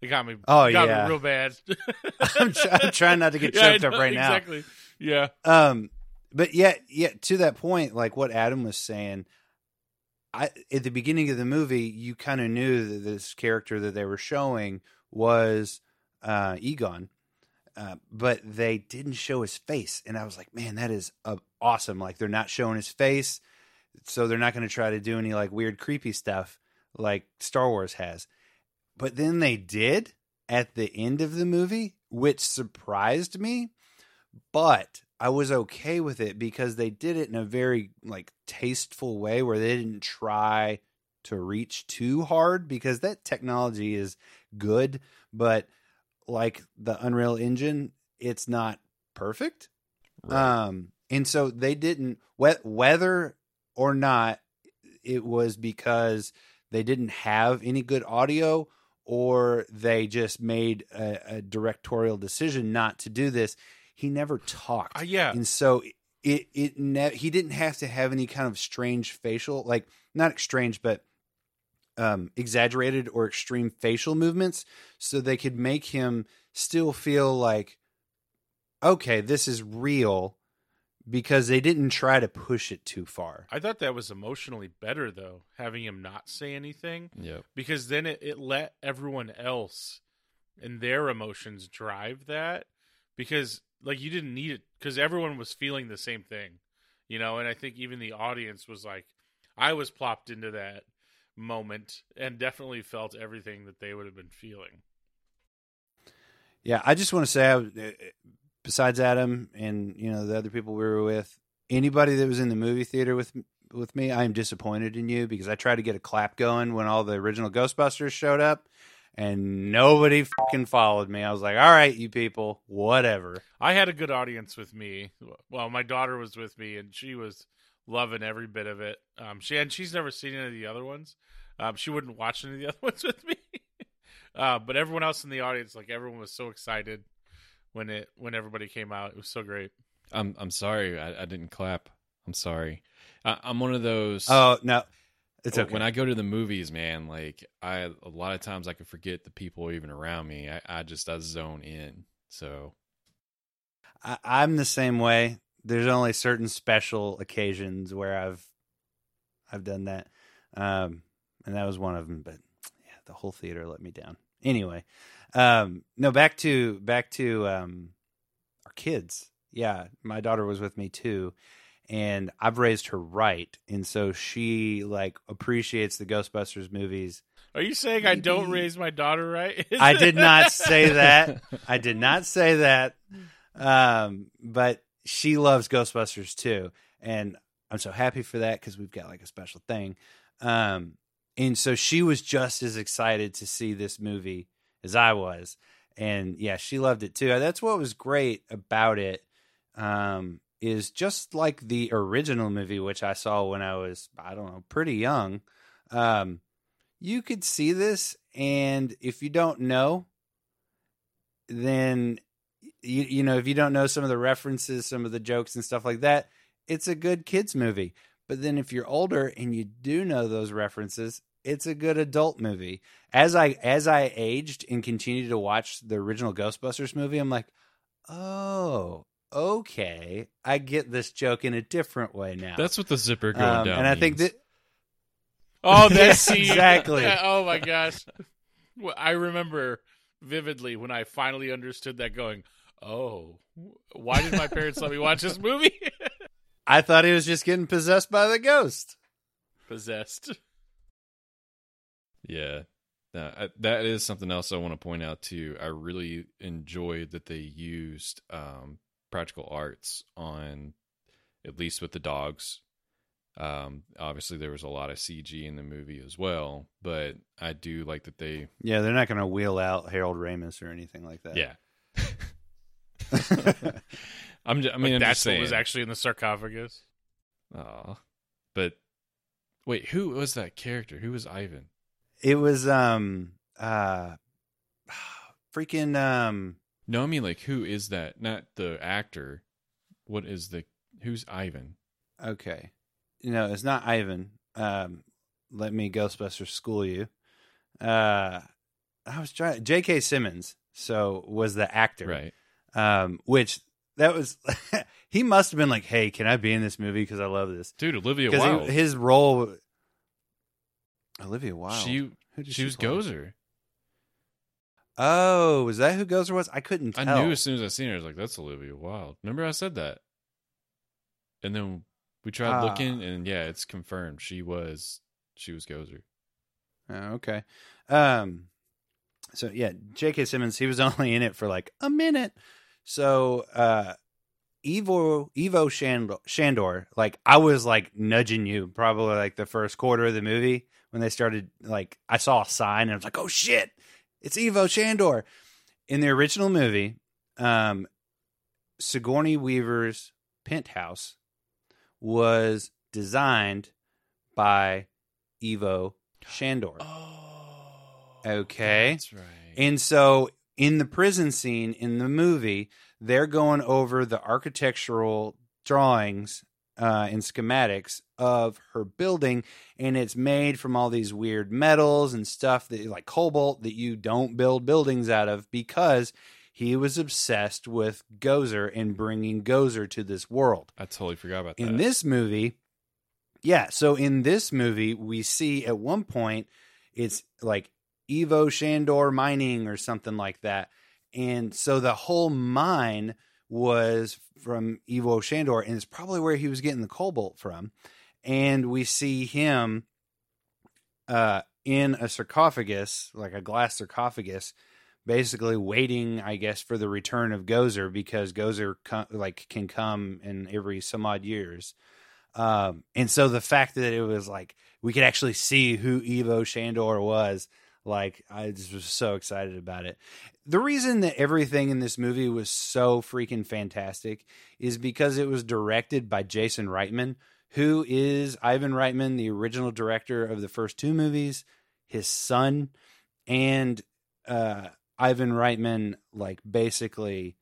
It got me. Oh, it got yeah. me real bad. I'm trying not to get Yeah, I choked up know, right now. exactly. Yeah. But yeah, to that point, like what Adam was saying, at the beginning of the movie, you kind of knew that this character that they were showing was Egon, but they didn't show his face, and I was like, man, that is awesome. Like they're not showing his face, so they're not going to try to do any like weird, creepy stuff like Star Wars has. But then they did at the end of the movie, which surprised me. But I was okay with it because they did it in a very like tasteful way where they didn't try to reach too hard, because that technology is good, but like the Unreal Engine, it's not perfect. Right. And so they didn't, whether or not it was because they didn't have any good audio or they just made a directorial decision not to do this. He never talked. Yeah. And so he didn't have to have any kind of strange facial, like not strange, but exaggerated or extreme facial movements, so they could make him still feel like, okay, this is real, because they didn't try to push it too far. I thought that was emotionally better, though, having him not say anything. Yep. Because then it let everyone else and their emotions drive that. Because, like, you didn't need it, because everyone was feeling the same thing, you know? And I think even the audience was like, I was plopped into that moment and definitely felt everything that they would have been feeling. Yeah, I just want to say, besides Adam and the other people we were with, anybody that was in the movie theater with me, I am disappointed in you, because I tried to get a clap going when all the original Ghostbusters showed up, and nobody fucking followed me. I was like, all right, you people, whatever. I had a good audience with me. Well, my daughter was with me, and she was loving every bit of it. She's never seen any of the other ones. She wouldn't watch any of the other ones with me. But everyone else in the audience, like, everyone was so excited when everybody came out. It was so great. I'm sorry I didn't clap. I'm sorry. I'm one of those. Oh no, it's okay. When I go to the movies, man, like a lot of times I can forget the people even around me. I zone in. So I'm the same way. There's only certain special occasions where I've done that, and that was one of them. But yeah, the whole theater let me down. Anyway, no, back to our kids. Yeah, my daughter was with me too, and I've raised her right, and so she like appreciates the Ghostbusters movies. Are you saying I don't raise my daughter right? I did not say that. I did not say that. But she loves Ghostbusters too, and I'm so happy for that, because we've got like a special thing. And so she was just as excited to see this movie as I was, and yeah, she loved it too. That's what was great about it. Is just like the original movie, which I saw when I was, I don't know, pretty young. You could see this, and if you don't know, then you know, if you don't know some of the references, some of the jokes and stuff like that, it's a good kids movie. But then if you're older and you do know those references, it's a good adult movie. As I aged and continued to watch the original Ghostbusters movie, I'm like, oh, okay, I get this joke in a different way now. that's what the zipper going down and I think means. that Oh, that Yes, scene. exactly. Oh my gosh. Well, I remember vividly when I finally understood that, going, oh, why did my parents let me watch this movie? I thought he was just getting possessed by the ghost. Possessed. Yeah. That is something else I want to point out too. I really enjoyed that they used practical arts on, at least with the dogs. Obviously there was a lot of CG in the movie as well, but I do like that they. Yeah, they're not going to wheel out Harold Ramis or anything like that. Yeah. I'm just That's saying. what was actually in the sarcophagus. Aw. But wait, who was that character? Who was Ivan? It was freaking No, I mean, like, who is that? Not the actor. Who's Ivan? okay. No, it's not Ivan. Let me Ghostbusters school you. I was trying. J.K. Simmons, so was the actor, Right. Which that was. He must have been like, "Hey, can I be in this movie? Because I love this." Dude, Olivia Because Wilde. his role, Olivia Wilde. She Who did was play? Gozer. Oh, was that who Gozer was? I couldn't tell. I knew as soon as I seen her, I was like, that's Olivia Wilde. Remember I said that? And then we tried looking, and yeah, it's confirmed. She was Gozer. Oh, okay. So yeah, J.K. Simmons, he was only in it for like a minute. So Ivo Shandor, like I was like nudging you probably like the first quarter of the movie when they started, like I saw a sign and I was like, oh shit, it's Ivo Shandor. In the original movie, Sigourney Weaver's penthouse was designed by Ivo Shandor. Oh, Okay. that's right. And so in the prison scene in the movie, they're going over the architectural drawings and schematics of her building, and it's made from all these weird metals and stuff that like cobalt that you don't build buildings out of, because he was obsessed with Gozer and bringing Gozer to this world. I totally forgot about that. In this movie, yeah, so in this movie, we see at one point it's like Ivo Shandor Mining or something like that. And so the whole mine was from Ivo Shandor, and it's probably where he was getting the cobalt from. And we see him in a sarcophagus, like a glass sarcophagus, basically waiting, I guess, for the return of Gozer, because Gozer can come in every some odd years. And so the fact that it was like we could actually see who Ivo Shandor was, like I just was so excited about it. The reason that everything in this movie was so freaking fantastic is because it was directed by Jason Reitman, who is Ivan Reitman, the original director of the first two movies, his son, and Ivan Reitman, like basically,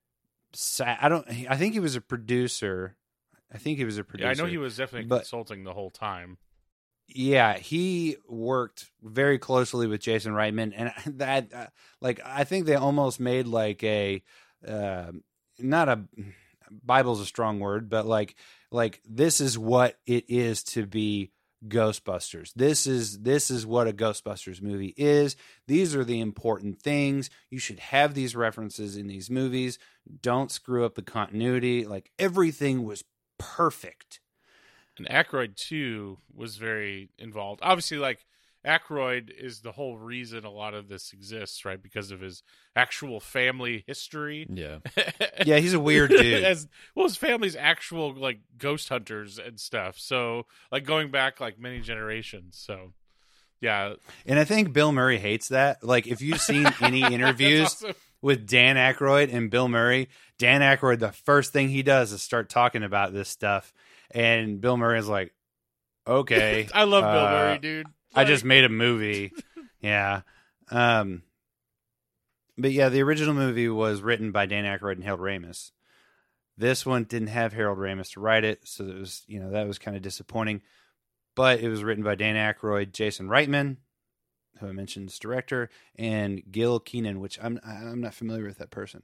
I think he was a producer. Yeah, I know he was definitely consulting the whole time. Yeah, he worked very closely with Jason Reitman, and that, like, I think they almost made like a, not a, Bible's a strong word, but like this is what it is to be Ghostbusters. This is what a Ghostbusters movie is. These are the important things. You should have these references in these movies. Don't screw up the continuity. Like everything was perfect. And Aykroyd too was very involved. Obviously, like Aykroyd is the whole reason a lot of this exists, right? Because of his actual family history. Yeah. Yeah, he's a weird dude. His family's actual like ghost hunters and stuff. So like going back like many generations. So yeah. And I think Bill Murray hates that. Like if you've seen any interviews awesome. with Dan Aykroyd and Bill Murray, Dan Aykroyd, the first thing he does is start talking about this stuff. And Bill Murray is like, okay. I love Bill Murray, dude. I just made a movie. Yeah. But yeah, the original movie was written by Dan Aykroyd and Harold Ramis. This one didn't have Harold Ramis to write it, so it was, that was kind of disappointing. But it was written by Dan Aykroyd, Jason Reitman, who I mentioned as director, and Gil Keenan, which I'm not familiar with that person.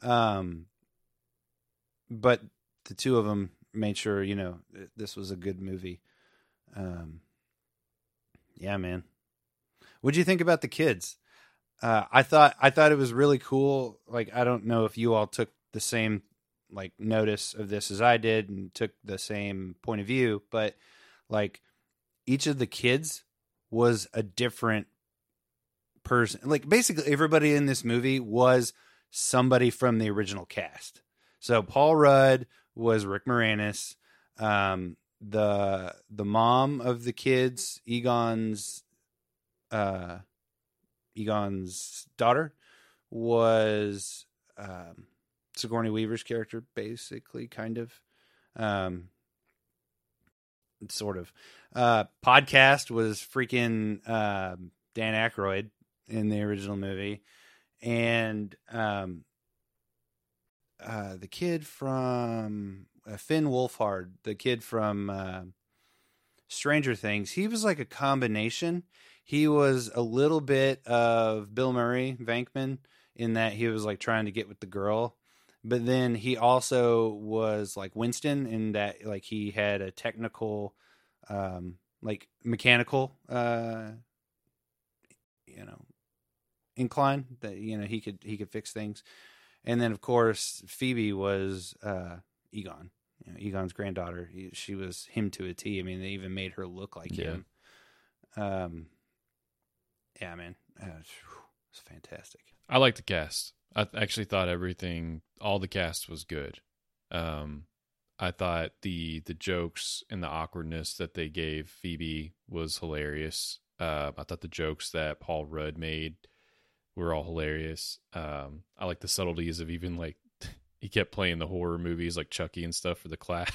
But the two of them made sure, this was a good movie. Yeah, man. What'd you think about the kids? I thought it was really cool. Like, I don't know if you all took the same like notice of this as I did and took the same point of view, but like each of the kids was a different person. Like basically everybody in this movie was somebody from the original cast. So Paul Rudd was Rick Moranis. The mom of the kids, Egon's daughter, was Sigourney Weaver's character, basically, kind of, sort of. Podcast was freaking Dan Aykroyd in the original movie, and the kid from Finn Wolfhard, the kid from Stranger Things, he was like a combination. he was a little bit of Bill Murray Venkman in that he was like trying to get with the girl, but then he also was like Winston in that like he had a technical, like mechanical, incline that he could fix things. And then of course Phoebe was Egon, Egon's granddaughter. She was him to a T. I mean, they even made her look like him. Yeah, man, it's fantastic. I like the cast. I actually thought all the cast was good. I thought the jokes and the awkwardness that they gave Phoebe was hilarious. I thought the jokes that Paul Rudd made were all hilarious. I like the subtleties of even like he kept playing the horror movies like Chucky and stuff for the class.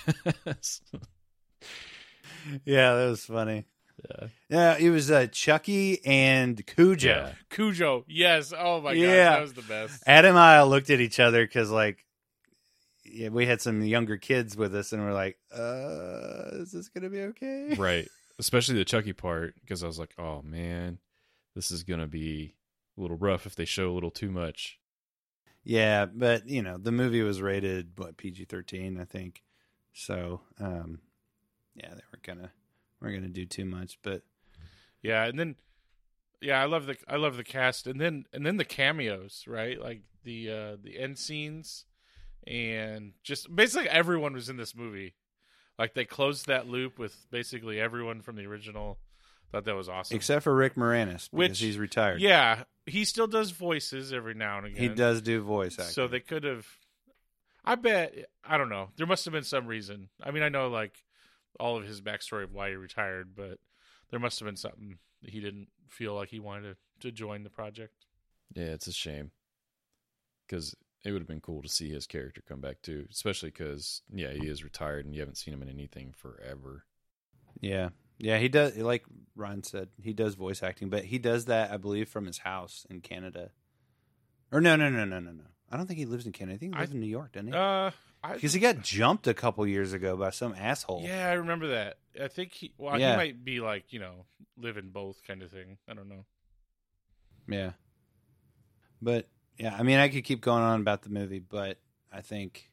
Yeah, that was funny. Yeah, it was Chucky and Cujo. Yeah. Cujo, yes. Oh my god, that was the best. Adam and I looked at each other because, like, we had some younger kids with us, and we're like, "Is this gonna be okay?" Right, especially the Chucky part, because I was like, "Oh man, this is gonna be a little rough if they show a little too much." Yeah, but the movie was rated PG-13, I think. So, yeah, they weren't gonna do too much, but yeah, and then I love the cast, and then the cameos, right? Like the end scenes, and just basically everyone was in this movie. Like they closed that loop with basically everyone from the original. Thought that was awesome, except for Rick Moranis because he's retired. Yeah, he still does voices every now and again. He does do voice acting. So they could have. I bet. I don't know. There must have been some reason. I mean, I know like all of his backstory of why he retired, but there must have been something that he didn't feel like he wanted to join the project. Yeah, it's a shame because it would have been cool to see his character come back too, especially because he is retired and you haven't seen him in anything forever. Yeah, he does. Like Ryan said, he does voice acting, but he does that, I believe, from his house in Canada. Or no. I don't think he lives in Canada. I think he lives in New York, doesn't he? Because he got jumped a couple years ago by some asshole. Yeah, I remember that. I think he might be like, live in both kind of thing. I don't know. Yeah. But, yeah, I mean, I could keep going on about the movie, but I think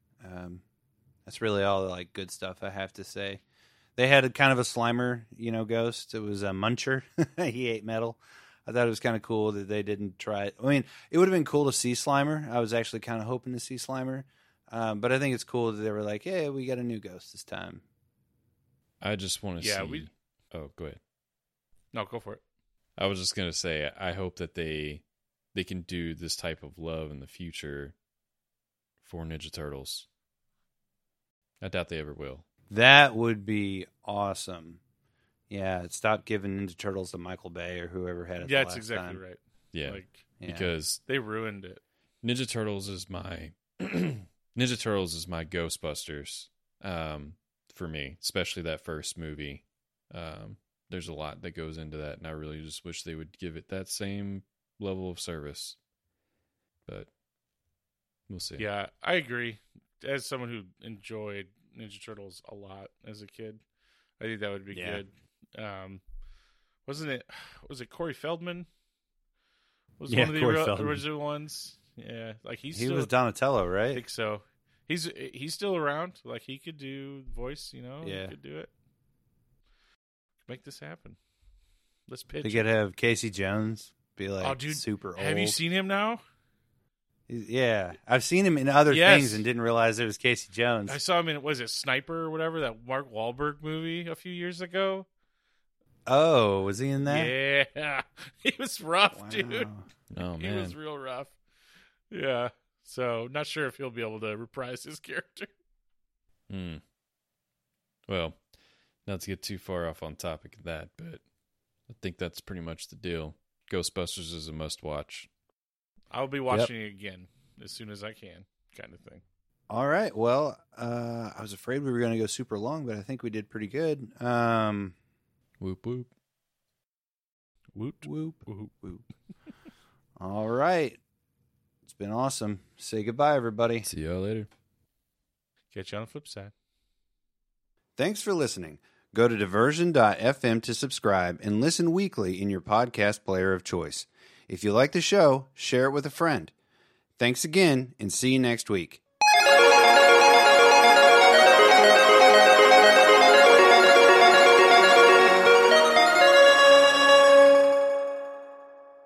that's really all the like good stuff I have to say. They had a kind of a Slimer, ghost. It was a muncher. He ate metal. I thought it was kind of cool that they didn't try it. I mean, it would have been cool to see Slimer. I was actually kind of hoping to see Slimer. But I think it's cool that they were like, "Hey, we got a new ghost this time." I just want to see. Oh, go ahead. No, go for it. I was just gonna say, I hope that they can do this type of love in the future for Ninja Turtles. I doubt they ever will. That would be awesome. Yeah, stop giving Ninja Turtles to Michael Bay or whoever had it. Yeah, that's exactly time. right. Yeah, because they ruined it. Ninja Turtles is my Ghostbusters for me, especially that first movie. There's a lot that goes into that, and I really just wish they would give it that same level of service. But we'll see. Yeah, I agree. As someone who enjoyed Ninja Turtles a lot as a kid, I think that would be good. Was it Corey Feldman? Was one of the original ones? Yeah, like he was Donatello, right? I think so. He's still around. Like he could do voice, Yeah, he could do it. Make this happen. Let's pitch. They could have Casey Jones be like super old. Have you seen him now? Yeah, I've seen him in other things and didn't realize it was Casey Jones. I saw him in Sniper or whatever, that Mark Wahlberg movie a few years ago. Oh, was he in that? Yeah, he was rough, dude. Oh man, he was real rough. Yeah, so not sure if he'll be able to reprise his character. Well, not to get too far off on topic of that, but I think that's pretty much the deal. Ghostbusters is a must-watch. I'll be watching it again as soon as I can, kind of thing. All right. Well, I was afraid we were going to go super long, but I think we did pretty good. Whoop, whoop. Whoop, whoop, whoop, whoop. All right. It's been awesome. Say goodbye, everybody. See y'all later. Catch you on the flip side. Thanks for listening. Go to diversion.fm to subscribe and listen weekly in your podcast player of choice. If you like the show, share it with a friend. Thanks again, and see you next week.